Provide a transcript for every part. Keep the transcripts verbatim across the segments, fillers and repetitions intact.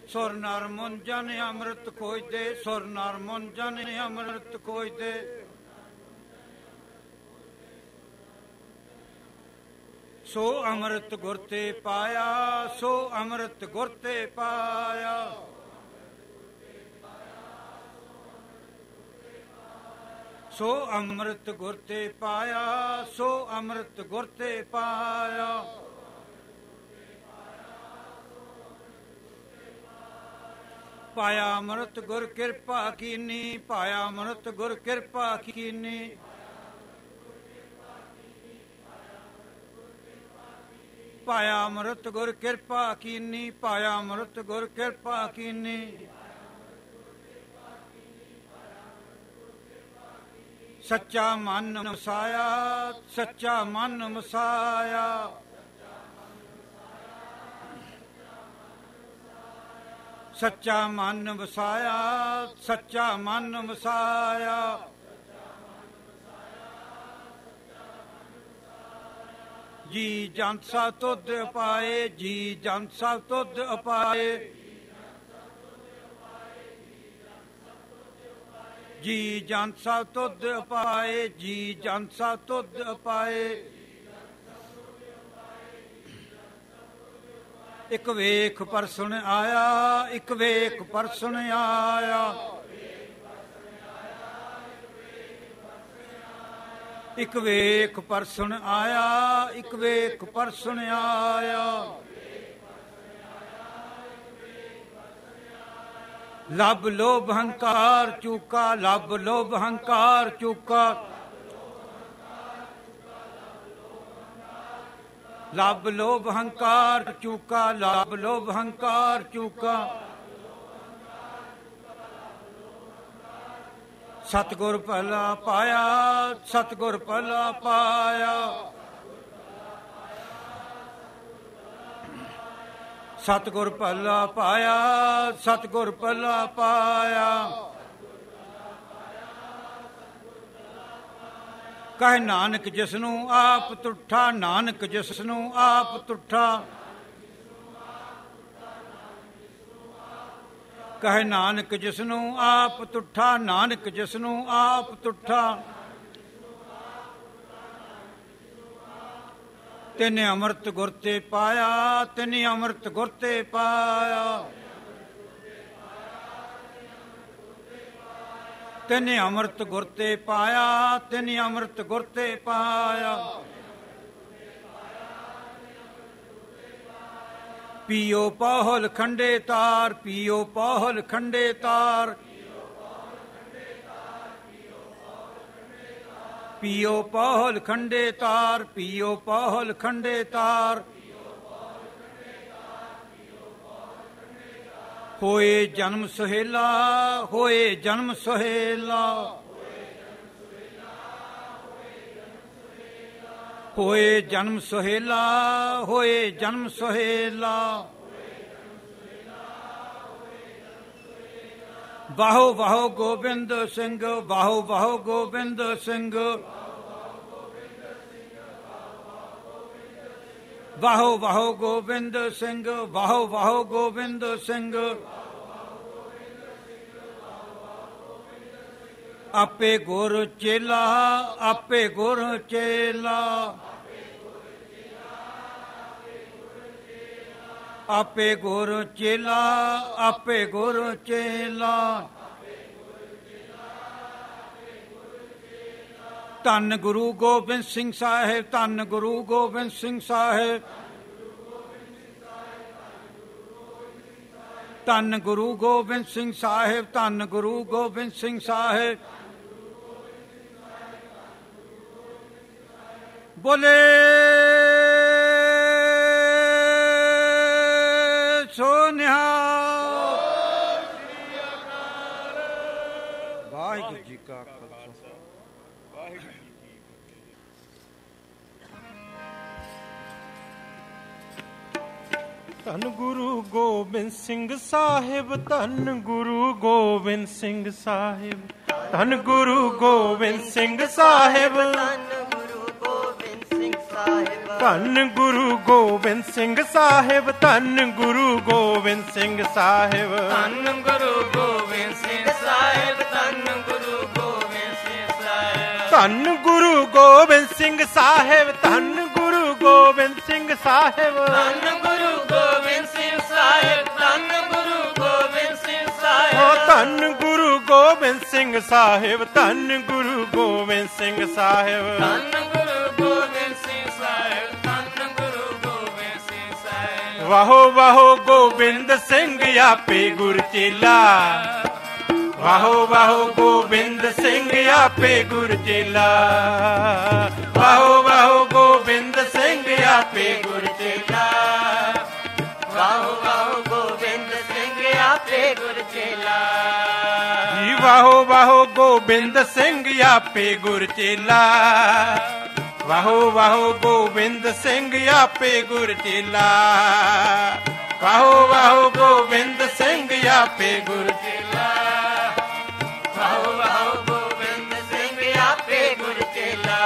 ਸੁਰ ਨਰ ਮੁਨ ਜਨ ਅੰਮ੍ਰਿਤ ਖੋਜਦੇ, ਸੁਰ ਨਰ ਮੁਨ ਜਨ ਅੰਮ੍ਰਿਤ ਖੋਜਦੇ। ਸੋ ਅੰਮ੍ਰਿਤ ਗੁਰ ਤੇ ਪਾਇਆ, ਸੋ ਅੰਮ੍ਰਿਤ ਗੁਰ ਤੇ ਪਾਇਆ। ਸੋ ਅੰਮ੍ਰਿਤ ਗੁਰ ਤੇ ਪਾਇਆ, ਸੋ ਅੰਮ੍ਰਿਤ ਗੁਰ ਤੇ ਪਾਇਆ। ਪਾਇਆ ਅੰਮ੍ਰਿਤ ਗੁਰ ਕਿਰਪਾ ਕੀਨੀ, ਪਾਇਆ ਅੰਮ੍ਰਿਤ ਗੁਰ ਕਿਰਪਾ ਕੀਨੀ। ਪਾਇਆ ਅੰਮ੍ਰਿਤ ਗੁਰ ਕਿਰਪਾ ਕੀਨੀ, ਪਾਇਆ ਅੰਮ੍ਰਿਤ ਗੁਰ ਕਿਰਪਾ ਕੀਨੀ। ਸੱਚਾ ਮਨ ਵਸਾਇਆ, ਸੱਚਾ ਮਨ ਵਸਾਇਆ। ਸੱਚਾ ਮਨ ਵਸਾਇਆ, ਸੱਚਾ ਮਨ ਵਸਾਇਆ। ਜੀ ਜੰਤ ਸਭ ਤੁਧ ਉਪਾਏ, ਜੀ ਜੰਤ ਸਭ ਤੁਧ ਉਪਾਏ। ਜੀ ਜੰਤ ਸਭ ਤੁਧ ਉਪਾਏ, ਜੀ ਜੰਤ ਸਭ ਤੁਧ ਉਪਾਏ। ਇੱਕ ਵੇਖ ਪਰਸੁਣ ਆਇਆ, ਇੱਕ ਵੇਖ ਪਰਸੁਣ ਆਇਆ। ਇੱਕ ਵੇਖ ਪਰਸੁਣ ਆਇਆ, ਇੱਕ ਵੇਖ ਪਰਸੁਣ ਆਇਆ। ਲੱਭ ਲੋਭ ਹੰਕਾਰ ਚੂਕਾ, ਲੱਭ ਲੋਭ ਹੰਕਾਰ ਚੂਕਾ। ਲੱਭ ਲੋਭ ਹੰਕਾਰ ਚੂਕਾ, ਲੱਭ ਲੋਭ ਹੰਕਾਰ ਚੂਕਾ। ਸਤਿਗੁਰ ਭਲਾ ਪਾਇਆ, ਸਤਿਗੁਰ ਭਲਾ ਪਾਇਆ। ਸਤਿਗੁਰ ਭਲਾ ਪਾਇਆ, ਸਤਿਗੁਰ ਭਲਾ ਪਾਇਆ। ਕਹਿ ਨਾਨਕ ਜਿਸਨੂੰ ਆਪ ਤੁਠਾ, ਨਾਨਕ ਜਿਸਨੂੰ ਆਪ ਤੁਠਾ। ਕਹਿ ਨਾਨਕ ਜਿਸਨੂੰ ਆਪ ਤੁਠਾ, ਨਾਨਕ ਜਿਸਨੂੰ ਆਪ ਤੁਠਾ। ਤਿਨ ਅੰਮ੍ਰਿਤ ਗੁਰ ਤੇ ਪਾਇਆ, ਤਿਨ ਅੰਮ੍ਰਿਤ ਗੁਰ ਤੇ ਪਾਇਆ। ਤਿਨ ਅੰਮ੍ਰਿਤ ਗੁਰ ਤੇ ਪਾਇਆ, ਤਿਨ ਅੰਮ੍ਰਿਤ ਗੁਰ ਤੇ ਪਾਇਆ। ਪੀਓ ਪਾਹਲ ਖੰਡੇ ਤਾਰ, ਪੀਓ ਪਾਹਲ ਖੰਡੇ ਤਾਰ। ਪੀਓ ਪਾਹਲ ਖੰਡੇ ਤਾਰ, ਪੀਓ ਪਾਹਲ ਖੰਡੇ ਤਾਰ। ਹੋਏ ਜਨਮ ਸੁਹੇਲਾ, ਹੋਏ ਜਨਮ ਸੁਹੇਲਾ। ਹੋਏ ਜਨਮ ਸੁਹੇਲਾ, ਹੋਏ ਜਨਮ ਸੁਹੇਲਾ। ਵਾਹੋ ਵਾਹੋ ਗੋਬਿੰਦ ਸਿੰਘ, ਵਾਹੋ ਵਾਹੋ ਗੋਬਿੰਦ ਸਿੰਘ। ਵਾਹੋ ਵਾਹੋ ਗੋਬਿੰਦ ਸਿੰਘ, ਵਾਹੋ ਵਾਹੋ ਗੋਬਿੰਦ ਸਿੰਘ। ਆਪੇ ਗੁਰ ਚੇਲਾ, ਆਪੇ ਗੁਰ ਚੇਲਾ। ਆਪੇ ਗੁਰ ਚੇਲਾ, ਆਪੇ ਗੁਰ ਚੇਲਾ। ਧੰਨ ਗੁਰੂ ਗੋਬਿੰਦ ਸਿੰਘ ਸਾਹਿਬ, ਧੰਨ ਗੁਰੂ ਗੋਬਿੰਦ ਸਿੰਘ ਸਾਹਿਬ। ਧੰਨ ਗੁਰੂ ਗੋਬਿੰਦ ਸਿੰਘ ਸਾਹਿਬ, ਧੰਨ ਗੁਰੂ ਗੋਬਿੰਦ ਸਿੰਘ ਸਾਹਿਬ। ਬੋਲੇ ਸੋ ਨਿਹਾਲ। ਵਾਹਿਗੁਰੂ ਜੀ ਕਾ ਖਾਲਸਾ, ਵਾਹਿਗੁਰੂ ਜੀ ਕੀ ਫਤਿਹ। ਧੰਨ ਗੁਰੂ ਗੋਬਿੰਦ ਸਿੰਘ ਸਾਹਿਬ, ਧੰਨ ਗੁਰੂ ਗੋਬਿੰਦ ਸਿੰਘ ਸਾਹਿਬ। ਧੰਨ ਗੁਰੂ ਗੋਬਿੰਦ ਸਿੰਘ ਸਾਹਿਬ, ਧੰਨ ਗੁਰੂ ਗੋਬਿੰਦ ਸਿੰਘ ਸਾਹਿਬ। ਧੰਨ ਗੁਰੂ ਗੋਬਿੰਦ ਸਿੰਘ ਸਾਹਿਬ, ਧੰਨ ਗੁਰੂ ਗੋਬਿੰਦ ਸਿੰਘ ਸਾਹਿਬ, ਧੰਨ ਗੁਰੂ ਗੋਬਿੰਦ ਸਿੰਘ ਸਾਹਿਬ, ਧੰਨ ਗੁਰੂ ਗੋਬਿੰਦ ਸਿੰਘ ਸਾਹਿਬ, ਧੰਨ ਗੁਰੂ ਗੋਬਿੰਦ ਸਿੰਘ ਸਾਹਿਬ, ਧੰਨ ਗੁਰੂ ਗੋਬਿੰਦ ਸਿੰਘ ਸਾਹਿਬ, ਧੰਨ ਗੁਰੂ ਗੋਬਿੰਦ ਸਿੰਘ ਸਾਹਿਬ, ਧੰਨ ਗੁਰੂ ਗੋਬਿੰਦ ਸਿੰਘ ਸਾਹਿਬ, ਓ ਧੰਨ ਗੁਰੂ ਗੋਬਿੰਦ ਸਿੰਘ ਸਾਹਿਬ, ਧੰਨ ਗੁਰੂ ਗੋਬਿੰਦ ਸਿੰਘ ਸਾਹਿਬ, ਧੰਨ ਗੁਰੂ ਗੋਬਿੰਦ ਸਿੰਘ ਸਾਹਿਬ, ਧੰਨ ਗੁਰੂ ਗੋਬਿੰਦ ਸਿੰਘ ਸਾਹਿਬ। ਵਾਹੋ ਵਾਹੋ ਗੋਬਿੰਦ ਸਿੰਘ ਆਪੇ ਗੁਰ ਚੇਲਾ, ਵਾਹੋ ਵਾਹੋ ਗੋਬਿੰਦ ਸਿੰਘ ਆਪੇ ਗੁਰ ਚੇਲਾ, ਵਾਹੋ ਵਾਹੋ ਗੋਬਿੰਦ ਸਿੰਘ ਆਪੇ ਗੁਰ ਚੇਲਾ, ਵਾਹੋ ਵਾਹੋ ਗੋਬਿੰਦ ਸਿੰਘ ਆਪੇ ਗੁਰ ਚੇਲਾ, ਜੀ ਵਾਹੋ ਵਾਹੋ ਗੋਬਿੰਦ ਸਿੰਘ ਆਪੇ ਗੁਰ ਚੇਲਾ, ਵਾਹੋ ਵਾਹੋ ਗੋਬਿੰਦ ਸਿੰਘ ਆਪੇ ਗੁਰ ਚੇਲਾ, ਵਾਹੋ ਵਾਹੋ ਗੋਬਿੰਦ ਸਿੰਘ ਆਪੇ ਗੁਰ ਚੇਲਾ, ਵਾਹੋ ਵਾਹੋ ਗੋਬਿੰਦ ਸਿੰਘ ਆਪੇ ਗੁਰ ਚੇਲਾ,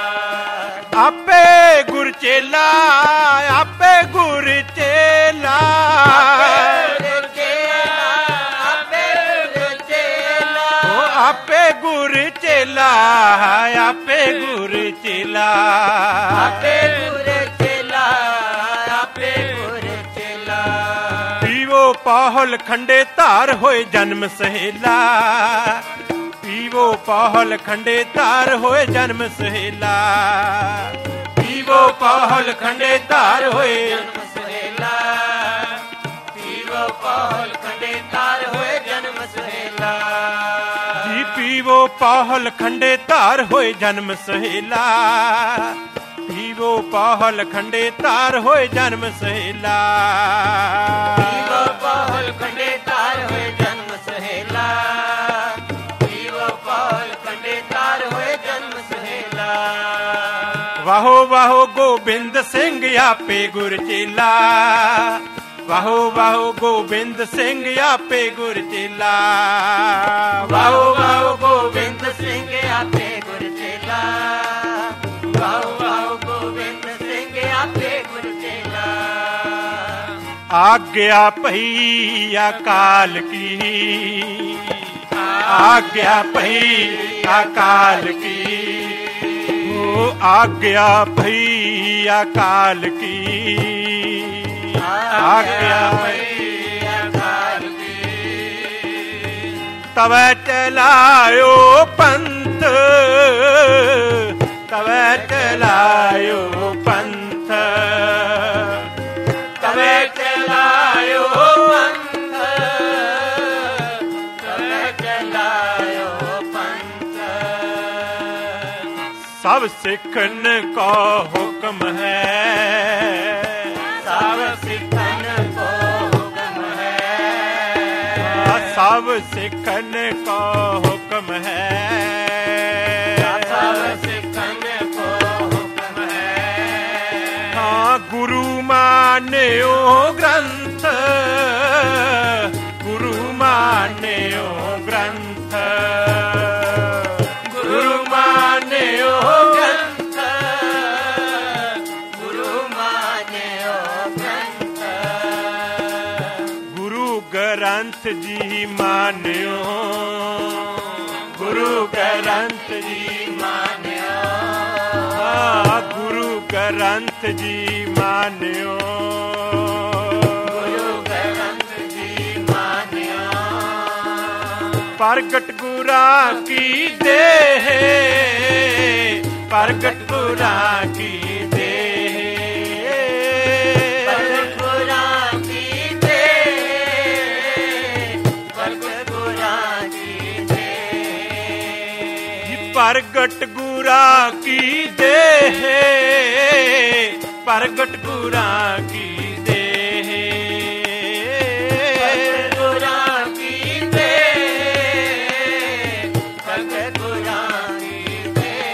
ਆਪੇ ਗੁਰ ਚੇਲਾ, ਆਪੇ ਗੁਰ ਚੇਲਾ, ਗੁਰ ਚੇਲਾ, ਆਪੇ ਗੁਰ ਚੇਲਾ, ਓ ਆਪੇ ਗੁਰ ਚੇਲਾ, ਆਪੇ ਗੁਰ ਚੇਲਾ, ਆਪੇ ਗੁਰ ਚੇਲਾ, ਆਪੇ ਗੁਰ ਚੇਲਾ, ਪੀਵੋ ਪਾਹਲ ਖੰਡੇ ਧਾਰ ਹੋਏ ਜਨਮ ਸਹੇਲਾ, ਪੀਵੋ ਪਾਹਲ ਖੰਡੇ ਧਾਰ ਹੋਏ ਜਨਮ ਸਹੇਲਾ, ਪੀਵੋ ਪਾਹਲ ਖੰਡੇ ਧਾਰ ਹੋਏ ਜਨਮ ਸੁਹੇਲਾ, ਪੀਵੋ ਪਾਹਲ ਖੰਡੇ ਧਾਰ ਹੋਏ ਜਨਮ ਸੁਹੇਲਾ, ਜੀ ਪੀਵੋ ਪਾਹਲ ਖੰਡੇ ਧਾਰ ਹੋਏ ਜਨਮ ਸਹੇਲਾ, ਪੀਵੋ ਪਾਹਲ ਖੰਡੇ ਧਾਰ ਹੋਏ ਜਨਮ ਸਹੇਲਾ, ਪੀਵੋ ਪਾਹਲ ਖੰਡੇ ਧਾਰ ਹੋਏ ਜਨਮ ਸੁਹੇਲਾ, ਪੀਵੋ ਪਾਹਲ ਖੰਡੇ ਧਾਰ ਹੋਏ ਜਨਮ ਸੁਹੇਲਾ, ਵਾਹੋ ਵਾਹੋ ਗੋਬਿੰਦ ਸਿੰਘ ਆਪੇ ਗੁਰ ਚੇਲਾ, ਵਾਹੋ ਵਾਹੋ ਗੋਬਿੰਦ ਸਿੰਘ ਆਪੇ ਗੁਰ ਚੇਲਾ, ਵਾਹੋ ਵਾਹੋ ਗੋਬਿੰਦ ਸਿੰਘ ਆਪੇ ਗੁਰ ਚੇਲਾ, ਵਾਹੋ ਵਾਹੋ ਗੋਬਿੰਦ ਸਿੰਘ ਆਪੇ ਗੁਰ ਚੇਲਾ, ਆਗਿਆ ਭਈ ਅਕਾਲ ਕੀ, ਆਗਿਆ ਭਈ ਅਕਾਲ ਕੀ, ਓ ਆਗਿਆ ਭਈ ਅਕਾਲ ਕੀ, ਆਗਿਆ ਭਈ ਅਕਾਲ ਕੀ, ਤਵੈ ਚਲਾਇਓ ਪੰਥ, ਤਵੈ ਚਲਾਇਓ ਪੰਥ, ਤਵੇ ਚਲਾਇਓ ਪੰਥ, ਤਵੇ ਚਲਾਇਓ ਪੰਥ, ਸਭ ਸਿੱਖਨ ਕੋ ਹੁਕਮ ਹੈ, ਸਭ ਸਿੱਖਨ ਕੋ ਹੁਕਮ ਹੈ, ਸਭ ਸਿੱਖਨ ਕੋ ਹੁਕਮ ਹੈ, ਸਭ ਸਿੱਖਨ ਕੋ ਹੁਕਮ ਹੈ, ਹਾਂ ਗੁਰੂ ਮਾਨਿਓ ਗ੍ਰੰਥ, ਗੁਰੂ ਮਾਨਿਓ ਗ੍ਰੰਥ, ਗੁਰੂ ਮਾਨਿਓ ਗ੍ਰੰਥ, ਗੁਰੂ ਮਾਨਿਓ ਗ੍ਰੰਥ, ਗੁਰੂ ਗ੍ਰੰਥ ਜੀ ਮਾਨਿਓ, ਗੁਰੂ ਗ੍ਰੰਥ ਜੀ ਮਾਨਿਓ, ਹਾਂ ਗੁਰੂ ਗ੍ਰੰਥ ਜੀ ਮਾਨਿਓ, ਗੁਰੂ ਗ੍ਰੰਥ ਜੀ ਮਾਨਿਓ, ਪ੍ਰਗਟ ਗੁਰਾਂ ਕੀ ਦੇਹ, ਪ੍ਰਗਟ ਗੁਰਾਂ ਕੀ ਦੇਹ, ਪ੍ਰਗਟ ਗੁਰਾਂ ਕੀ ਦੇਹ, ਪ੍ਰਗਟ ਗੁਰਾਂ ਕੀ ਦੇਹ, ਪ੍ਰਗਟ ਗੁਰਾਂ ਕੀ ਦੇਹ, ਪ੍ਰਗਟ ਗੁਰਾਂ ਕੀ ਦੇਹ, ਪ੍ਰਗਟ ਗੁਰਾਂ ਕੀ ਦੇਹ, ਪ੍ਰਗਟ ਗੁਰਾਂ ਕੀ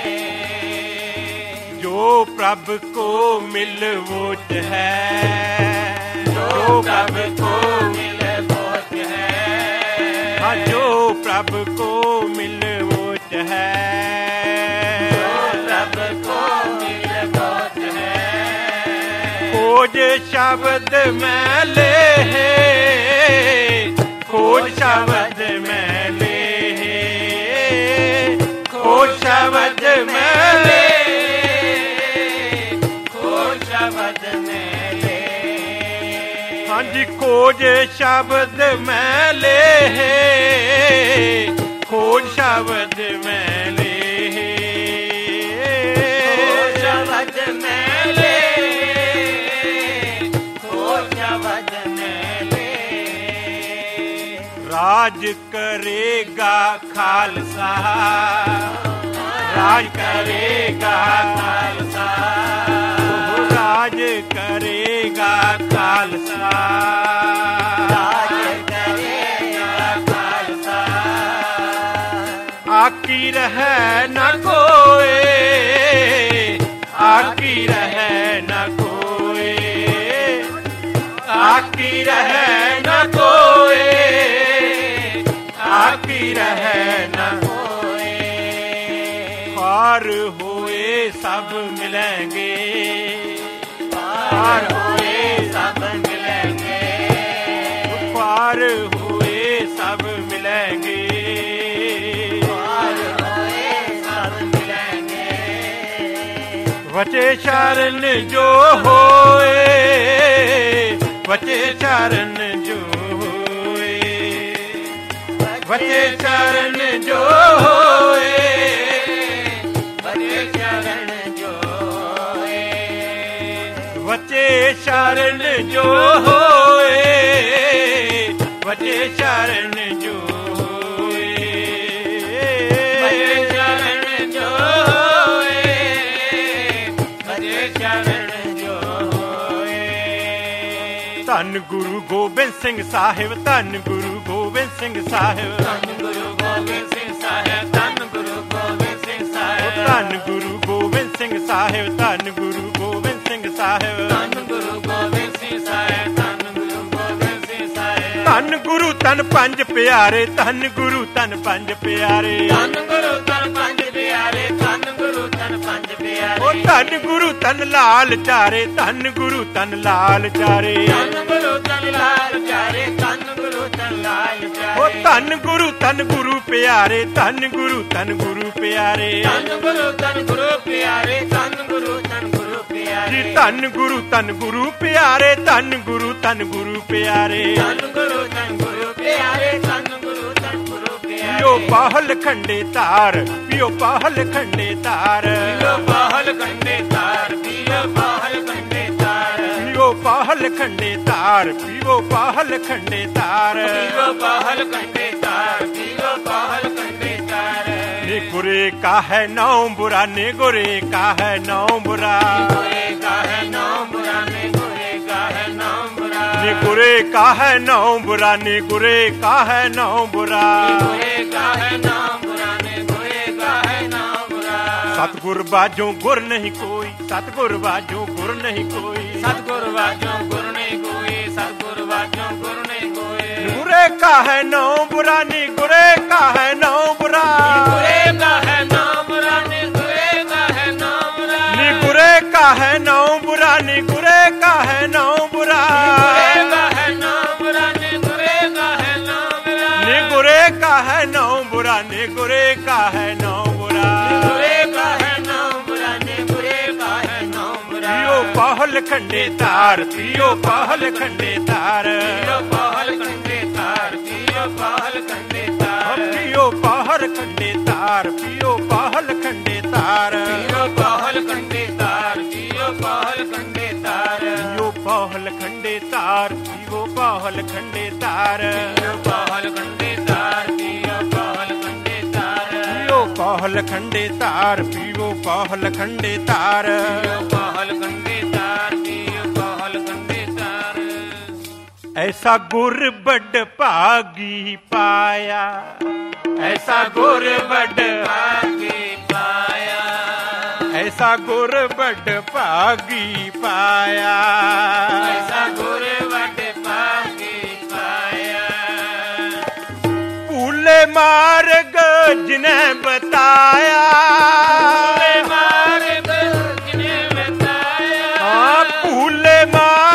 ਦੇਹ, ਜੋ ਪ੍ਰਭ ਕੋ ਮਿਲਵੋਚ ਹੈ, ਜੋ ਪ੍ਰਭ ਕੋ ਮਿਲਵੋਚ ਹੈ, ਹਾਂ ਜੋ ਪ੍ਰਭ ਕੋ ਮਿਲਵੋਚ ਹੈ, ਜੋ ਪ੍ਰਭ ਕੋ ਮਿਲਵੋਚ ਹੈ, खोज शब्द मैले, खोज शब्द मैले, खोज शब्द मैले, खोज शब्द मैले। हाँ जी, खोज शब्द मैले, खोज शब्द मैले, खोज शब्द मैले, खोज शब्द मैले। राज करेगा खालसा, राज करेगा खालसा, राज करेगा खालसा, राज करेगा खालसा। आकी रहे न कोई, आकी रहे न कोई, आकी रहे न कोई, आकी रहे न कोई। पार हुए सब मिलेंगे, पार हुए सब मिलेंगे, पार हुए सब मिलेंगे, पार हुए सब मिलेंगे। वचे शरण जो होए, वचे शरण जो होए, वचे शरण जो होए, वचे शरण जो होए, वचे शरण जो होए, वचे शरण जो होए, वचे शरण जो होए, वचे शरण जो होए। धन गुरु गोबिंद सिंह साहिब, धन गुरु गोबिंद सिंह साहिब, धन गुरु गोबिंद सिंह साहिब, धन गुरु गोबिंद सिंह साहिब, धन गुरु गोबिंद सिंह साहिब, धन गुरु गोबिंद सिंह साहिब, धन गुरु गोबिंद सिंह साहिब, धन गुरु गोबिंद सिंह साहिब। धन गुरु तन पंज प्यारे, धन गुरु तन पंज प्यारे, धन गुरु तन पंज प्यारे, धन गुरु तन पंज प्यारे। ओ धन गुरु तन लाल चारे, धन गुरु तन लाल चारे, धन गुरु तन लाल चारे, धन गुरु तन लाल चारे। ओ धन गुरु तन गुरु प्यारे, धन गुरु तन गुरु प्यारे, धन गुरु तन गुरु प्यारे, धन गुरु तन गुरु प्यारे। धन गुरु तन गुरु प्यारे, धन गुरु तन गुरु प्यारे, धन गुरु तन गुरु प्यारे, धन गुरु तन गुरु प्यारे। पियो पाहल खंडे तार, पियो पाहल खंडे तार, पियो पाहल खंडे तार, पियो पाहल खंडे तार, पियो पाहल खंडे तार, पियो पाहल खंडे तार, पियो पाहल खंडे तार, पियो पाहल खंडे तार। ने गुरे का है नौ बुरा, ने गुरे का है नौ बुरा, गुरे का है नौ बुरा, ने गुरे का है नौ बुरा, ने गुरे का है नौ बुरा, ने गुरे का है नौ बुरा, गुरे का है नौ बुरा, ने गुरे का है नौ बुरा। सतगुर बाजों गुर नहीं कोई, सतगुर बाजों गुर नहीं कोई, सतगुर बाजों गुर नहीं कोई, सतगुर बाजों गुर नहीं कोई। गुरे का है नौ बुरा, ने गुरे का है नौ बुरा, गुरे का है नौ बुरा, ने गुरे का है नौ बुरा, ने गुरे का है नौ बुरा, ने गुरे का है नौ बुरा, गुरे का है नौ बुरा, ने गुरे का है नौ बुरा, ने गुरे का है नौ बुरा, ने गुरे का है नौ बुरा, गुरे का है नौ बुरा, ने गुरे का है नौ बुरा। पियो पाहल खंडे तार, पियो पाहल खंडे तार, पियो पाहल खंडे तार, पियो पाहल खंडे तार, पियो पाहल खंडे तार, पियो पाहल खंडे तार, पियो पाहल खंडे तार, पियो पाहल खंडे तार, पियो पाहल खंडे तार, पियो पाहल खंडे तार, पियो पाहल खंडे तार, पियो पाहल खंडे तार, पियो पाहल खंडे तार, पियो पाहल खंडे तार, पियो पाहल खंडे तार, पियो पाहल खंडे तार। ऐसा गुर बड़ भागी पाया, ऐसा गुर बड़ भागी पाया, ऐसा गुर बड़ भागी पाया, ऐसा गुर बड़ भागी पाया। भूले मार्ग जिन्हें बताया, भूले मार्ग जिन्हें बताया, हाँ भूले मार्ग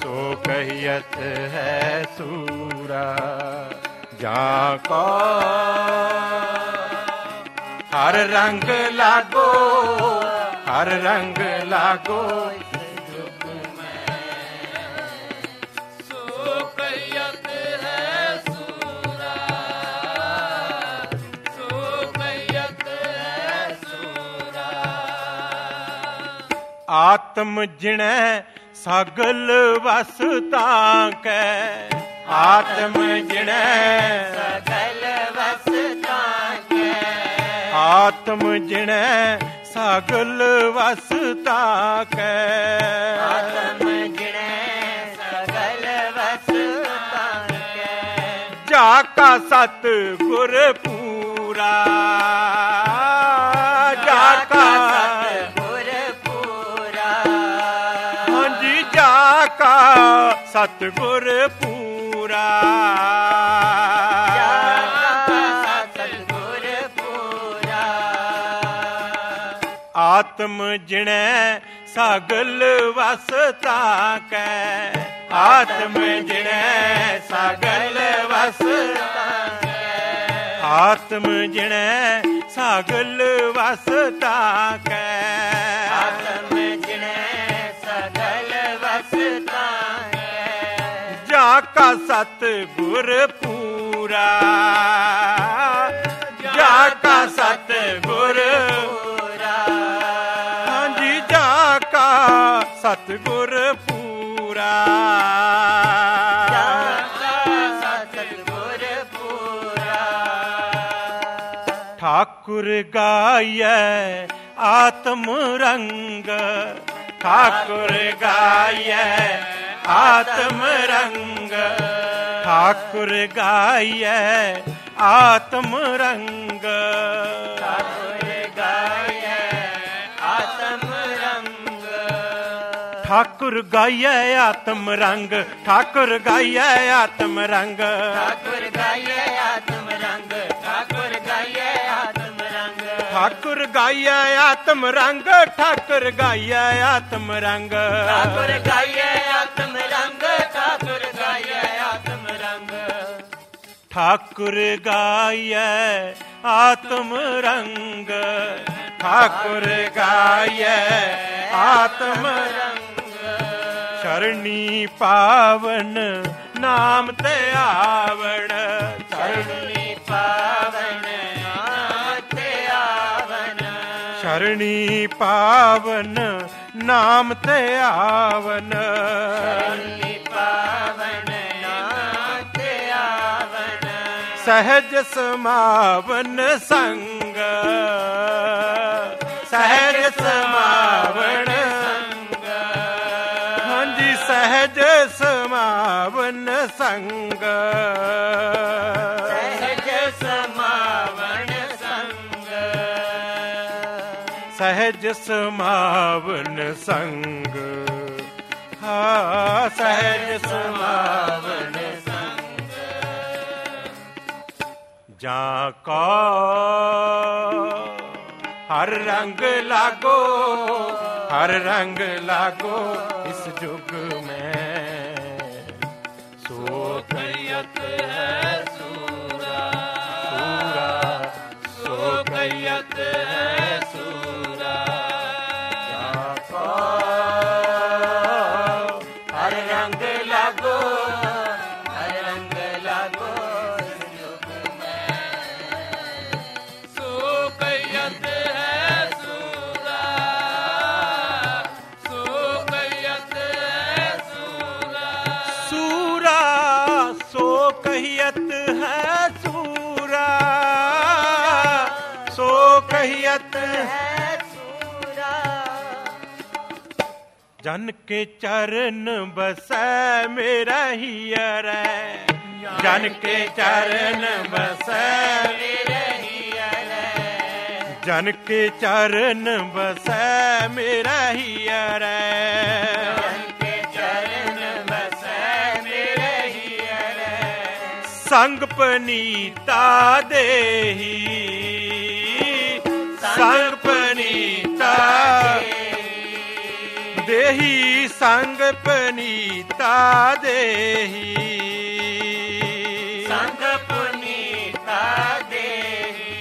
ਸੋ ਕਹੀਅਤ ਹੈ ਸੂਰਾ। ਜਾਂ ਕੋ ਹਰ ਰੰਗ ਲਾਗੋ, ਹਰ ਰੰਗ ਲਾਗੋ, ਸੋ ਕਹੀਅਤ ਹੈ ਸੂਰਾ, ਸੋ ਕਹੀਅਤ ਹੈ ਸੂਰਾ। ਆਤਮ ਜਿਣੈ ਸਗਲ ਵਸ ਤਾਂ ਕੈ, ਆਤਮ ਜਿਣੈ ਸਗਲ ਵਸ ਤਾਂ ਕੈ, ਆਤਮ ਜਿਣੈ ਸਗਲ ਵਸ ਤਾਂ ਕੈ, ਆਤਮ ਜਿਣੈ ਸਗਲ ਵਸ ਤਾਂ ਕੈ। ਜਾ ਕਾ ਸਤ ਗੁਰ ਪੂਰਾ, ਜਾ ਕਾ ਸਤਿਗੁਰ ਪੂਰਾ, ਹਾਂਜੀ ਜਾ ਕਾ ਸਤਿਗੁਰ ਪੂਰਾ। ਸਤਿਗੁਰ ਪੂਰਾ, ਆਤਮ ਜਿਣੈ ਸਗਲ ਵਸ ਤਾਂ ਕੈ, ਆਤਮ ਜਿਣੈ ਸਗਲ ਵਸ ਤਾਂ ਕੈ, ਆਤਮ ਜਿਣੈ ਸਗਲ ਵਸ ਤਾਂ ਕੈ, ਆਤਮ ਜਿਣੈ ਸਗਲ ਵਸ ਤਾਂ ਕੈ। ਜਾ ਕਾ ਸਤ ਗੁਰ ਪੂਰਾ, ਜਾ ਕਾ ਸਤ ਗੁਰ ਪੂਰਾ, ਹਾਂਜੀ ਜਾ ਕਾ ਸਤ ਗੁਰ ਪੂਰਾ। ਸਤਿਗੁਰ ਪੂਰਾ, ਠਾਕੁਰ ਗਾਇਐ ਆਤਮ ਰੰਗ, ਠਾਕੁਰ ਗਾਇਐ ਆਤਮ ਰੰਗ, ਠਾਕੁਰ ਗਾਇਐ ਆਤਮ ਰੰਗ, ਠਾਕੁਰ ਗਾਇਐ ਆਤਮ ਰੰਗ, ਠਾਕੁਰ ਗਾਇਐ ਆਤਮ ਰੰਗ, ਠਾਕੁਰ ਗਾਇਐ ਆਤਮ ਰੰਗ, ਠਾਕੁਰ ਗਾਇਐ ਆਤਮ ਰੰਗ, ਠਾਕੁਰ ਗਾਇਐ ਆਤਮ ਰੰਗ, ਠਾਕੁਰ ਗਾਇਐ ਆਤਮ ਰੰਗ, ਠਾਕੁਰ ਗਾਇਐ ਆਤਮ ਰੰਗ, ਠਾਕੁਰ ਗਾਇਐ ਆਤਮ ਰੰਗ, ਠਾਕੁਰ ਗਾਇਐ ਆਤਮ ਰੰਗ, ਠਾਕੁਰ ਗਾਇਐ ਆਤਮ ਰੰਗ, ਠਾਕੁਰ ਗਾਇਐ ਆਤਮ ਰੰਗ, ਸ਼ਰਣੀ ਪਾਵਨ ਨਾਮ ਤੇ ਆਵਣ, ਸ਼ਰਣੀ ਪਾਵਨ ਨਾਮ ਤੇ ਆਵਨ, ਸ਼ਰਣੀ ਪਾਵਨ ਨਾਮ ਤੇ ਆਵਨ, ਸ਼ਰਣੀ ਪਾਵਨ ਨਾਮ ਤੇ ਆਵਨ, ਸਹਿਜ ਸਮਾਵਨ ਸੰਗ, ਸਹਿਜ ਸਮਾਵਨ ਸੰਗ, ਹਾਂਜੀ ਸਹਿਜ ਸਮਾਵਨ ਸੰਗ, ਸਹਿਜ ਸਮਾਵਨ ਸੰਗ, ਸਹਿਜ ਸਮਾਵਨ ਸੰਗ, ਹਾਂ ਸਹਿਜ ਸਮਾਵਨ ਸੰਗ, ਜਾਂ ਕਾ ਹਰ ਰੰਗ ਲਾਗੋ, ਹਰ ਰੰਗ ਲਾਗੋ ਇਸ ਜੁਗ ਮੈਂ, ਸੋ ਕਹੀਅਤ ਹੈ ਸੂਰਾ, ਸੂਰਾ, ਸੋ ਕਹੀਅਤ ਹੈ ਸੂਰਾ। ਜਾਂ ਕਾ ਹਰ ਰੰਗ ਲਾਗੋ, ਹਰ ਰੰਗ ਲਾਗੋ ਇਸ ਯੁਗ ਮੈਂ, ਸੋ ਕਹੀਅਤ ਹੈ ਸੂਰਾ, ਸੋ ਕਹੀਅਤ ਹੈ ਸੂਰਾ। ਸੂਰਾ ਸੋ ਕਹੀਅਤ ਹੈ ਸੂਰਾ, ਸੋ ਕਹੀਅਤ ਹੈ ਸੂਰਾ, ਜਨ ਕੇ ਚਰਨ ਬਸੈ ਮੇਰਾ ਹੀਅਰੈ, ਜਨ ਕੇ ਚਰਨ ਬਸੈ ਮੇਰੇ ਹੀਅਰੈ, ਜਨ ਕੇ ਚਰਨ ਬਸੈ ਮੇਰਾ ਹੀਅਰੈ, ਜਨ ਕੇ ਚਰਨ ਬਸੈ ਮੇਰੇ ਹੀਅਰੈ, ਸੰਗ ਪਨੀਤਾ ਦੇਹੀ, ਸੰਗ ਪਨੀਤਾ ਦੇਹੀ ਸੰਗ ਪਨੀਤਾ ਦੇਹੀ, ਸੰਗ ਪੁਨੀਤਾ ਦੇਹੀ।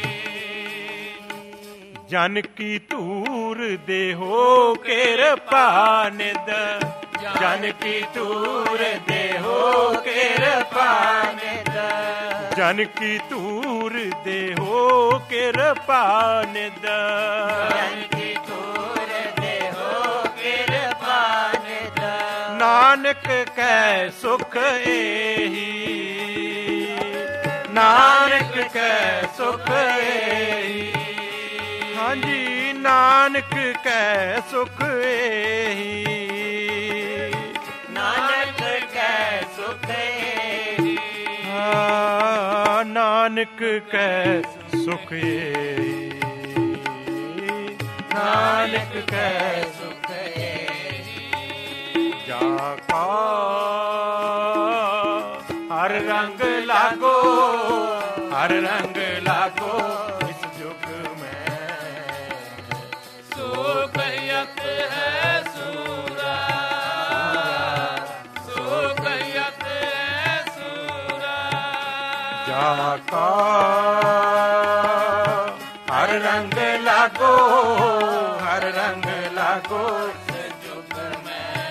ਜਨ ਕੀ ਧੂਰ ਦੇਹੋ ਕਿਰਪਾ ਨਿਦ, ਜਨ ਕੀ ਧੂਰ ਦੇਹੋ ਕਿਰਪਾ ਨਿਦ, ਜਨ ਕੀ ਧੂਰ ਦੇਹੋ ਕਿਰਪਾ ਨਿਦ, ਜਨ ਕੀ ਧੂਰ ਦੇਹੋ ਕਿਰਪਾ ਨਿਦ। ਨਾਨਕ ਕੈ ਸੁਖ ਏਹੀ, ਨਾਨਕ ਕੈ ਸੁਖ ਏਹੀ, ਹਾਂਜੀ ਨਾਨਕ ਕੈ ਸੁਖ ਏਹੀ, ਨਾਨਕ ਕੈ ਸੁਖ ਏਹੀ। ਹਾਂ ਨਾਨਕ ਕੈ ਸੁਖ ਏਹੀ, ਨਾਨਕ ਕੈ ਸੁਖ ਏਹੀ। ਜਾ ਕਾ ਹਰ ਰੰਗ ਲਾਗੋ, ਹਰ ਰੰਗ ਲਾਗੋ ਇਸ ਜੁਗ ਮੈਂ, ਸੋ ਕਹਿਤ ਹੈ ਸੂਰਾ, ਸੋ ਕਹਿਤ ਹੈ ਸੂਰਾ। ਜਾ ਕਾ ਹਰ ਰੰਗ ਲਾਗੋ, ਹਰ ਰੰਗ ਲਾਗੋ ਇਸ ਜੁਗ ਮੈਂ,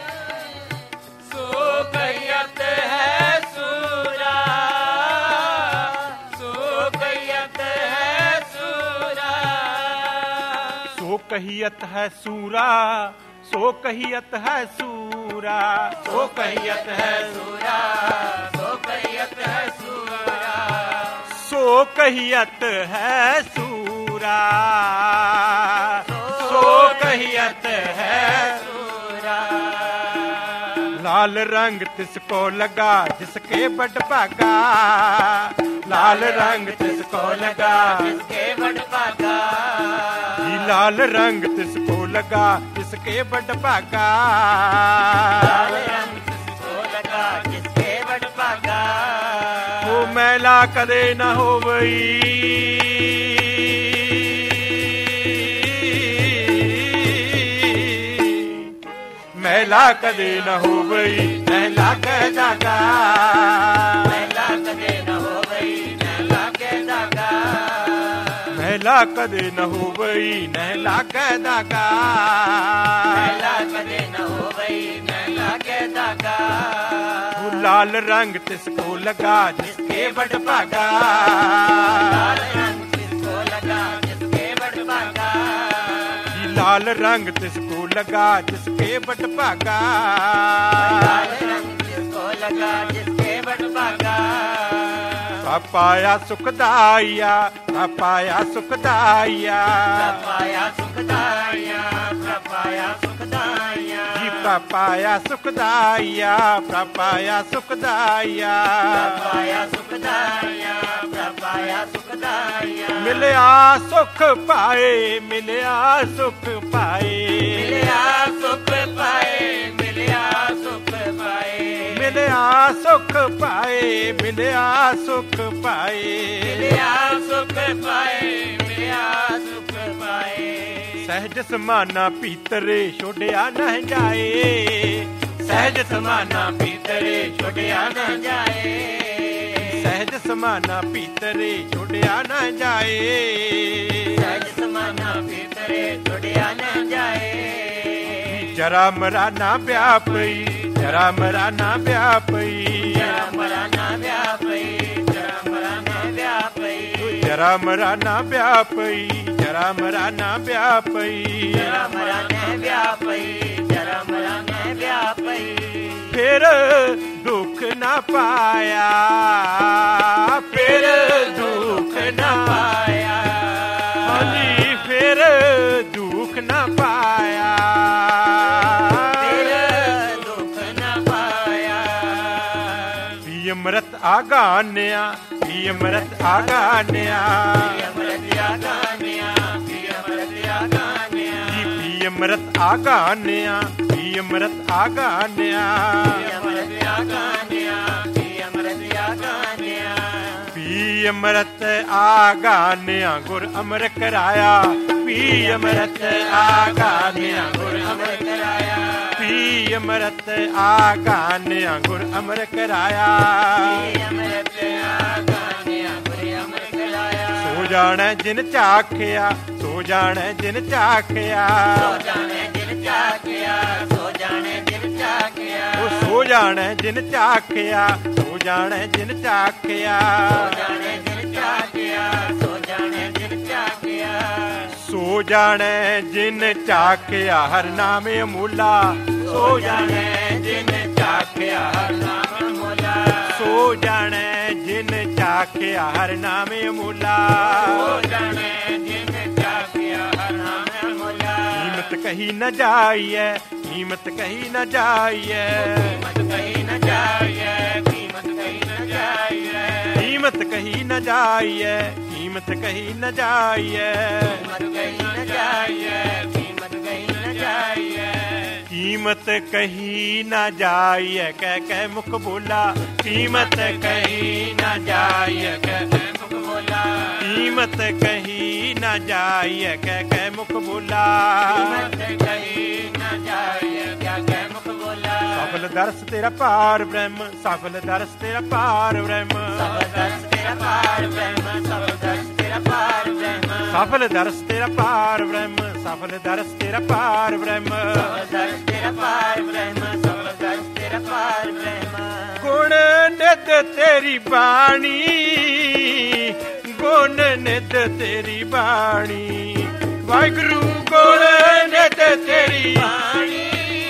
ਸੋ ਕਹਿਤ ਹੈ ਸੂਰਾ, ਸੋ ਕਹਿਤ ਹੈ ਸੂਰਾ। ਸੋ ਕਹੀਅਤ ਹੈ ਸੂਰਾ, ਸੋ ਕਹੀਅਤ ਹੈ ਸੂਰਾ, ਸੋ ਕਹੀਅਤ ਹੈ ਸੂਰਾ, ਸੋ ਕਹਿਤ ਹੈ ਸੂਰਾ, ਸੋ ਕਹੀਅਤ ਹੈ ਸੂਰਾ, ਸੋ ਕਹੀਅਤ ਹੈ ਸੂਰਾ। ਲਾਲ ਰੰਗ ਤਿਸ ਕੋ ਲਗਾ ਜਿਸਕੇ ਬੜ ਭਾਗਾ, ਲਾਲ ਰੰਗ ਤਿਸ ਕੋ ਲਗਾ, ਜਿਸਕੇ ਬੜ ਭਾਗਾ, ਜੀ ਲਾਲ ਰੰਗ ਤਿਸ ਕੋ ਲਗਾ ਜਿਸਕੇ ਬੜ ਭਾਗਾ, ਲਾਲ ਰੰਗ ਜਿਸਕੋ ਲਗਾ ਜਿਸਕੇ ਬੜ ਭਾਗਾ। ਉਹ ਮੈਲਾ ਕਦੇ ਨਾ ਹੋਵਈ, ਮੈਲਾ ਕਦੇ ਨਾ ਹੋਵਈ, ਮਹਿਲਾ ਕਹਿ ਦਾਗਾ, ਮਹਿਲਾ ਕਦੇ ਨਾ ਹੋਵਈ, ਮਹਿਲਾ ਕਹਿ ਦਾਗਾ, ਮਹਿਲਾ ਕਦੇ ਨਾ ਹੋਵਈ, ਮਹਿਲਾ ਕਹਿ ਦਾਗਾ, ਮਹਿਲਾ ਕਦੇ ਨਾ ਹੋਵਈ, ਮਹਿਲਾ ਕਹਿ ਦਾਗਾ। ਉਹ ਲਾਲ ਰੰਗ ਤਿਸ ਕੋ ਲਗਾ ਜਿਸਕੇ ਬੜ ਭਾਗਾ, ਲਾਲ ਰੰਗ ਜਿਸਕੋ ਲਗਾ ਜਿਸਕੇ ਬੜ ਭਾਗਾ, ਜੀ ਲਾਲ ਰੰਗ ਤਿਸ ਕੋ ਲਗਾ ਜਿਸਕੇ ਬੜ ਭਾਗਾ, ਲਾਲ ਰੰਗ ਜਿਸਕੋ ਲਗਾ ਜਿਸਕੇ ਬੜ ਭਾਗਾ। ਪਾਇਆ ਸੁਖਦਾਈਆ, ਪਾਇਆ ਸੁਖਦਾਈਆ, ਪਾਇਆ ਸੁਖਦਾਈਆ, ਪਾਇਆ ਸੁਖਦਾਈਆ, ਜੀ ਪਾਇਆ ਸੁਖਦਾਈਆ, ਪਾਇਆ ਸੁਖਦਾਈਆ, ਪਾਇਆ ਸੁਖਦਾਈਆ, ਪਾਇਆ ਸੁਖਦਾਈਆ। ਮਿਲਿਆ ਸੁਖ ਪਾਏ, ਮਿਲਿਆ ਸੁਖ ਪਾਏ, ਮਿਲਿਆ ਸੁਖ ਪਾਏ, ਮਿਲਿਆ ਸੁਖ ਪਾਏ, ਮਿਲਿਆ ਸੁਖ ਪਾਏ, ਮਿਲਿਆ ਸੁਖ ਪਾਏ, ਮਿਲਿਆ ਸੁਖ ਪਾਏ, ਮਿਲਿਆ ਸੁਖ ਪਾਏ। ਸਹਿਜ ਸਮਾਨਾ ਭੀਤਰੇ ਛੋੜਿਆ ਨਾ ਜਾਏ, ਸਹਿਜ ਸਮਾਨਾ ਭੀਤਰੇ ਛੋੜਿਆ ਨਾ ਜਾਏ, ਸਹਿਜ ਸਮਾਨਾ ਭੀਤਰੇ ਛੋੜਿਆ ਨਾ ਜਾਏ, ਸਹਿਜ ਸਮਾਨਾ ਭੀਤਰੇ ਛੋੜਿਆ ਨਾ ਜਾਏ। ਜਰਾ ਮਰਾ ਨਾ ਵਿਆਹ ਪਈ, ਜਰਾ ਮਰਾ ਨਾ ਵਿਆਹ ਪਈ, ਜਰਾ ਮਰਾ ਨਾ ਵਿਆਹ ਪਈ, ਜਰਾ ਮਰਾ ਨਾ ਵਿਆਹ ਪਈ, ਜਰਾ ਮਰਾ ਨਾ ਵਿਆਹ ਪਈ, ਜਰਾ ਮਰਾ ਨਾ ਵਿਆਹ ਪਈ, ਜਰਾ ਮਰਾ ਨਾ ਵਿਆਹ ਪਈ, ਜਰਾ ਮਰਾ ਨਾ ਵਿਆਹ ਪਈ। ਫਿਰ ਦੁੱਖ ਨਾ ਪਾਇਆ, ਫਿਰ ਦੁੱਖ ਨਾ ਪਾਇਆ, ਹਾਂਜੀ ਫਿਰ ਦੁੱਖ ਨਾ ਪਾਇਆ, ਫਿਰ ਦੁੱਖ ਨਾ ਪਾਇਆ। ਪੀ ਅੰਮ੍ਰਿਤ ਆਗਾਨਿਆ, ਪੀ ਅੰਮ੍ਰਿਤ ਆਗਾਨਿਆ, ਅੰਮ੍ਰਿਤ ਆਗਾਨਿਆ, ਪੀ ਅੰਮ੍ਰਿਤ ਆਗਾਨਿਆ, ਜੀ ਪੀ ਅੰਮ੍ਰਿਤ ਆਗਾਨਿਆ, ਪੀ ਅੰਮ੍ਰਿਤ ਆਗਾਨਿਆ, ਅੰਮ੍ਰਿਤ ਆਗਾਨਿਆ, ਪੀ ਅੰਮ੍ਰਿਤ ਆਗਾਨਿਆ। ਪੀ ਅੰਮ੍ਰਿਤ ਆਗਾਨਿਆ ਗੁਰ ਅਮਰ ਕਰਾਇਆ, ਪੀ ਅੰਮ੍ਰਿਤ ਆਗਾਨਿਆ ਗੁਰ ਅਮਰ ਕਰਾਇਆ, ਪੀ ਅੰਮ੍ਰਿਤ ਆਗਾਨ ਅੰਗੁਰ ਅਮਰ ਕਰਾਇਆ। ਅੰਮ੍ਰਿਤ ਆਗਾਨ ਅੰਗੁਰ ਅਮਰ ਕਰਾਇਆ। ਸੋ ਜਾਣੈ ਜਿਨ ਚਾਖਿਆ, ਸੋ ਜਾਣੈ ਜਿਨ ਚਾਖਿਆ, ਸੋ ਜਾਣੈ ਜਿਨ ਚਾਖਿਆ, ਸੋ ਜਾਣੈ ਜਿਨ ਚਾਖਿਆ। ਉਹ ਸੋ ਜਾਣੈ ਜਿਨ ਚਾਖਿਆ, ਸੋ ਜਾਣੈ ਜਿਨ ਚਾਖਿਆ, ਸੋ ਜਾਣੈ ਜਿਨ ਚਾਖਿਆ, ਸੋ ਜਾਣੈ ਜਿਨ ਚਾਖਿਆ। ਸੋ ਜਾਣੈ ਜਿਨ ਚਾਖਿਆ ਹਰ ਨਾਮ ਅਮੂਲਾ। ਸੋ ਜਾਣੈ ਜਿਨ ਚਾਖਿਆ ਹਰ ਨਾਮ ਅਮੂਲਾ। ਸੋ ਜਾਣੈ ਜਿਨ ਚਾਖਿਆ ਹਰ ਨਾਮ ਅਮੂਲਾ। ਸੋ ਜਾਣੈ ਜਿਨ ਚਾਖਿਆ ਹਰ ਨਾਮ ਅਮੂਲਾ। ਕੀਮਤ ਕਹੀ ਨ ਜਾਈਐ, ਕੀਮਤ ਕਹੀ ਨ ਜਾਈਐ, ਕੀਮਤ ਕਹੀ ਨ ਜਾਈਐ, ਕੀਮਤ ਕਹੀ ਨ ਜਾਈਐ। ਕੀਮਤ ਕਹੀ ਨ ਜਾਈਐ, ਕੀਮਤ ਕਹੀ ਨ ਜਾਈਐ, ਕੀਮਤ ਕਹੀ ਨ ਜਾਈਐ, ਕੀਮਤ ਕਹੀ ਨ ਜਾਈਐ। ਕੀਮਤ ਕਹੀ ਨ ਜਾਈਐ ਕਹਿ ਕਹਿ ਮੁਖ ਬੋਲਾ। ਕੀਮਤ ਕਹੀ ਨ ਜਾਈਐ ਕਹਿ ਕਹਿ ਮੁਖ ਬੋਲਾ। ਕੀਮਤ ਕਹੀ ਨ ਜਾਈਐ ਕਹਿ ਕਹਿ ਮੁਖ ਬੋਲਾ। ਕੀਮਤ ਕਹੀ ਨ ਜਾਈਐ ਕਹਿ ਕਹਿ ਮੁਖ ਬੋਲਾ। ਸਫਲ ਦਰਸ ਤੇਰਾ ਪਾਰ ਬ੍ਰਹਮ, ਸਫਲ ਦਰਸ ਤੇਰਾ ਪਾਰ ਬ੍ਰਹਮ, ਸਫਲ ਦਰਸ ਤੇਰਾ ਪਾਰ ਬ੍ਰਹਮ, ਸਫਲ ਦਰਸ ਤੇਰਾ ਪਾਰ ਬ੍ਰਹਮ। ਸਫਲ ਦਰਸ ਤੇਰਾ ਪਾਰ ਬ੍ਰਹਮ, ਸਫਲ ਦਰਸ ਤੇਰਾ ਪਾਰ ਬ੍ਰਹਮ। ਸਫਲ ਦਰਸ ਤੇਰਾ ਪਾਰ ਬ੍ਰਹਮ, ਸਫਲ ਦਰਸ ਤੇਰਾ ਪਾਰ ਬ੍ਰਹਮ। ਗੁਣ ਨਿਧ ਤੇਰੀ ਬਾਣੀ, ਗੁਣ ਨਿਧ ਤੇਰੀ ਬਾਣੀ। ਵਾਹਿਗੁਰੂ ਗੁਣ ਨਿਧ ਤੇਰੀ ਬਾਣੀ,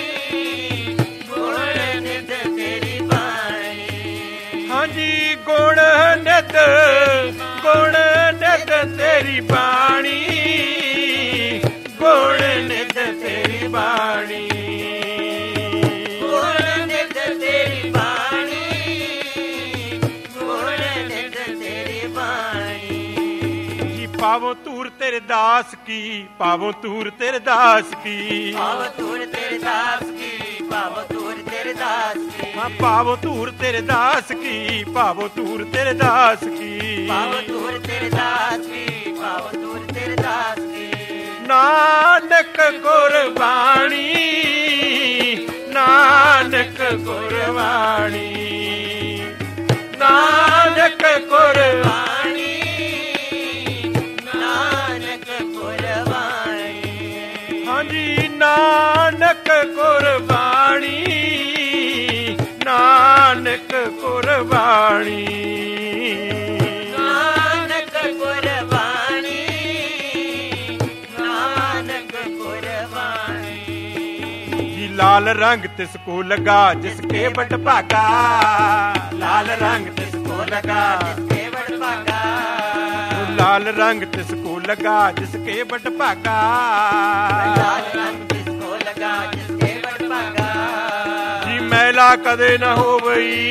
ਗੁਣ ਨਿਧ ਤੇਰੀ ਬਾਣੀ। ਹਾਂਜੀ ਗੁਣ ਨਿਧ, ਗੁਣ ਨਿਧ ਤੇਰੀ ਬਾਣੀ, ਗੁਣ ਨਿਧ ਤੇਰੀ ਬਾਣੀ। ਗੁਣ ਨਿਧ ਤੇਰੀ ਬਾਣੀ, ਗੁਣ ਨਿਧ ਤੇਰੀ ਬਾਣੀ। ਜੀ ਪਾਵੋ ਧੂਰ ਤੇਰੇ ਦਾਸ ਕੀ, ਪਾਵੋ ਧੂਰ ਤੇਰੇ ਦਾਸ ਕੀ, ਭਾਵ ਤੂਰ ਤੇਰੇ ਦਾਸ ਕੀ, ਭਾਵ ਤੂਰ ਤੇਰੇ ਦਾਸ ਕੀ। ਹਾਂ ਪਾਵੋ ਧੂਰ ਤੇਰੇ ਦਾਸ ਕੀ, ਪਾਵੋ ਧੂਰ ਤੇਰੇ ਦਾਸ ਕੀ। ਭਾਵ ਤੂਰ ਤੇਰੇ ਦਾਸ ਕੀ, ਭਾਵ ਤੂਰ ਤੇਰੇ ਦਾਸ ਕੀ। ਨਾਨਕ ਗੁਰਬਾਣੀ, ਨਾਨਕ ਗੁਰਬਾਣੀ, ਨਾਨਕ ਗੁਰਬਾਣੀ, ਨਾਨਕ ਗੁਰਬਾਣੀ। ਹਾਂਜੀ ਨਾਨਕ ਗੁਰਬਾਣੀ, ਨਾਨਕ ਗੁਰਬਾਣੀ। ਨਾਨਕ ਗੁਰਬਾਣੀ, ਨਾਨਕ ਗੁਰਬਾਣੀ। ਜੀ ਲਾਲ ਰੰਗ ਤਿਸ ਕੋ ਲਗਾ ਜਿਸ ਕੇ ਬਟ ਭਾਗਾ, ਲਾਲ ਰੰਗ ਤਿਸ ਕੋ ਲਗਾ, ਜਿਸਕੇ ਵਡ ਭਾਗਾ। ਲਾਲ ਰੰਗ ਤਿਸ ਕੋ ਲਗਾ ਜਿਸ ਕੇ ਬਟ ਭਾਗਾ। ਲਾਲ ਰੰਗ ਜਿਸਕੋ ਲਗਾ, ਜਿਸਕੇ ਵਡ ਭਾਗਾ। ਜੀ ਮੈਲਾ ਕਦੇ ਨਾ ਹੋਵਈ,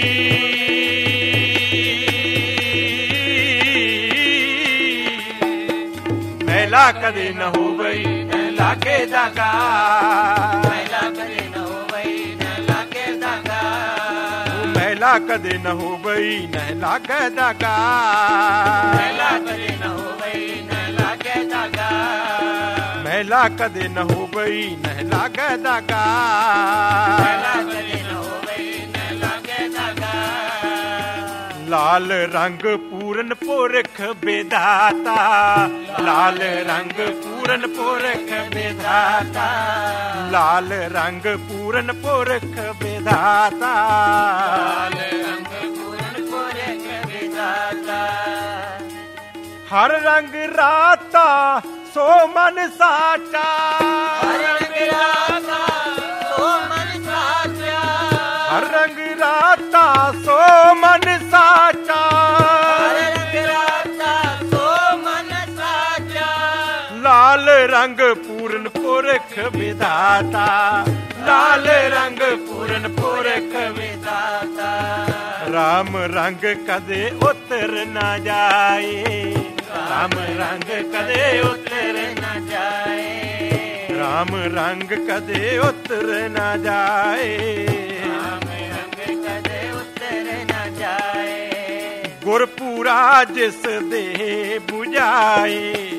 ਮੈਲਾ ਕਦੇ ਨਾ ਹੋਵਈ ਨ ਲਾਗੇ ਦਾਗਾ। ਮੈਲਾ ਕਦੇ ਨ ਹੋਵਈ ਨ ਲਾਗੇ ਦਾਗਾ। ਮੈਲਾ ਕਦੇ ਨਾ ਹੋਵਈ ਨ ਲਾਗੇ ਦਾਗਾ। ਮੈਲਾ ਕਦੇ ਨ ਹੋਵਈ ਨ ਲਾਗੇ ਦਾਗਾ। ਮੈਲਾ ਕਦੇ ਨਾ ਹੋਵਈ ਨ ਲਾਗੇ ਦਾਗਾ। ਮੈਲਾ ਕਦੇ ਨ ਹੋਵਈ ਨ ਲਾਗੇ ਦਾਗਾ। ਲਾਲ ਰੰਗ ਪੂਰਨ ਪੁਰਖ ਬੇਦਾਤਾ, ਲਾਲ ਰੰਗ ਪੂਰਨ ਪੁਰਖ ਬੇਦਾਤਾ, ਲਾਲ ਰੰਗ ਪੂਰਨ ਪੁਰਖ ਬੇਦਾਤਾ। ਲਾਲ ਰੰਗ ਪੂਰਨ ਪੁਰਖ ਵਿਦਾਤਾ। ਹਰ ਰੰਗ ਰਾਤਾ ਸੋ ਮਨ ਸਾਚਾ, ਹਰ ਰੰਗ ਰਾਤਾ ਸੋ ਮਨ ਸਾਚਾ। ਹਰ ਰੰਗ ਰਾਤਾ ਸੋ ਮਨ ਸਾਚਾ। ਹਰ ਰੰਗ ਰਾਤਾ ਸੋ ਮਨ ਸਾਚਾ। ਲਾਲ ਰੰਗ ਪੂਰਨ ਪੁਰਖ ਵਿਦਾਤਾ, ਲਾਲ ਰੰਗ ਪੂਰਨ ਪੁਰਖ ਵਿਦਾਤਾ। ਰਾਮ ਰੰਗ ਕਦੇ ਉਤਰ ਨਾ ਜਾਏ, ਰਾਮ ਰੰਗ ਕਦੇ ਉਤਰ ਨਾ ਜਾਏ। ਰਾਮ ਰੰਗ ਕਦੇ ਉਤਰ ਨਾ ਜਾਏ। ਰਾਮ ਰੰਗ ਕਦੇ ਉਤਰ ਨਾ ਜਾਏ। ਗੁਰਪੂਰਾ ਜਿਸ ਦੇ 부ਝਾਏ,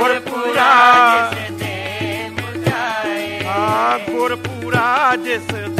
ਗੁਰਪੂਰਾ ਜਿਸ ਦੇ 부ਝਾਏ। ਹਾਂ ਗੁਰਪੂਰਾ ਜਿਸ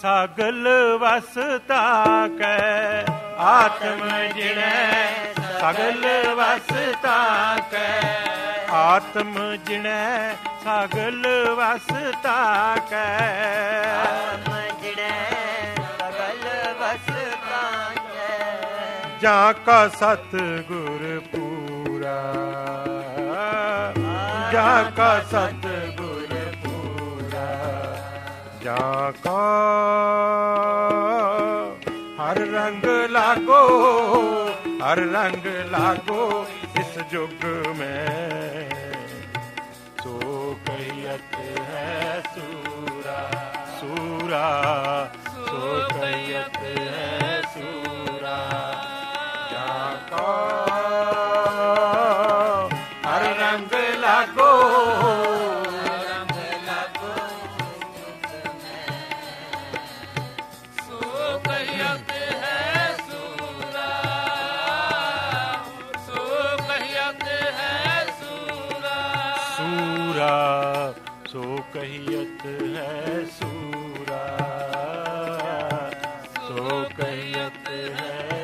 ਸਾਗਲ ਵਸਤਾ ਕੈ ਆਤਮ ਜਿਣੈ ਸਗਲ ਵਸਤਾ ਕੈ ਆਤਮ ਜਿਣੈ ਸਗਲ ਵਸਤਾ ਕੈ ਆਤਮ ਜਿਣੈ ਸਗਲ ਵਸਤਾ ਕੈ ਜਾਂ ਕਾ ਸਤ ਗੁਰ ਪੂਰਾ ਜਾਂ ਕਾ ਸਤ ਗੁਰ ਪੂਰਾ ਜਾਂ ਕਾ ਹਰ ਰੰਗ ਲਾਗੋ ਹਰ ਰੰਗ ਲਾਗੋ ਇਸ ਜੁਗ ਮੈਂ ਸੋ ਕਹਿਤ ਹੈ ਸੂਰਾ ਸੂਰਾ ਸੋ ਕਹਿਤ ਹੈ ਸੂਰਾ ਜਾਂ ਕਾ ਹਰ ਰੰਗ ਲਾਗੋ ਸੋ ਕਹੀਅਤ ਹੈ ਸੂਰਾ ਸੋ ਕਹੀਅਤ ਹੈ